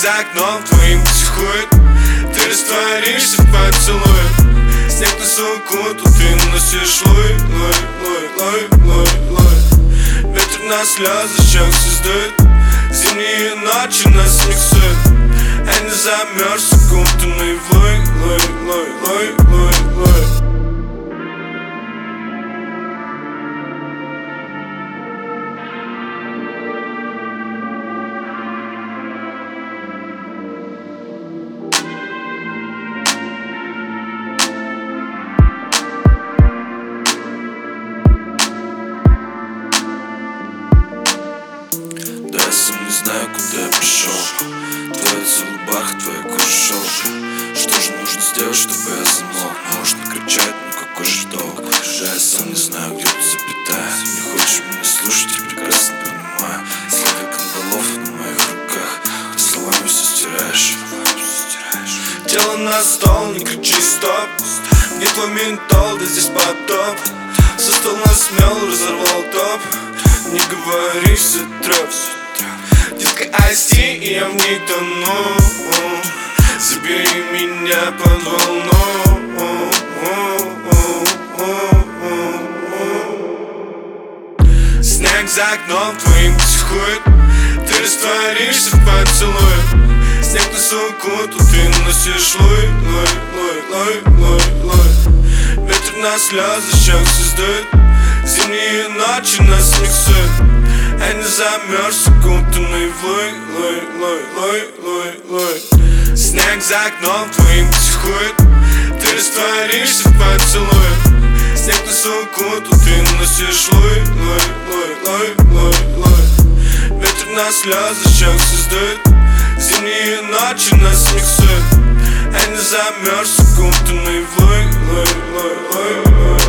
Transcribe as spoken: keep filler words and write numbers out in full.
за окном твоим психует. Ты растворишься в поцелуе. Снег на суку, тут ты носишь луй, луй, луй, луй, луй, луй. Ветер на слезы щек создает. Зимние ночи нас миксуют. Я не замерз, укутанный в луй, луй, луй, луй, луй, луй. Да я сам не знаю, куда я пришел. Твоя улыбах, твоя кожа шелк. Что же нужно сделать, чтобы я замолк? Можно кричать, но какой же долг? Да я сам не знаю, где тут запятая. Не хочешь меня слушать, я прекрасно понимаю. Слова кандалов на моих руках. Ты словами все стираешь. Тело на стол, не кричи стоп. Не твой ментол, да здесь потоп. Со стола смел, разорвал топ. Не говори, все трэп. Детка Асти, и я в ней тону. Забери меня под волну. Снег за окном твоим психует. Ты растворишься в поцелуе. Снег на суку, тут ты носишь луй, луй, луй, луй, луй, луй. Ветер на слезы щек создает. Зимние ночи нас миксуют. Я не замерз, укутанный в луй, луй, луй, луй, луй, луй. Снег за окном твоим психует. Ты растворишься в поцелуе. Снег на суку, тут ты носишь луй, луй, луй, луй, луй, луй. Ветер на слезы щек создает. Зимние ночи нас миксуют. Я не замерз, укутанный в луй, луй, луй, луй, луй.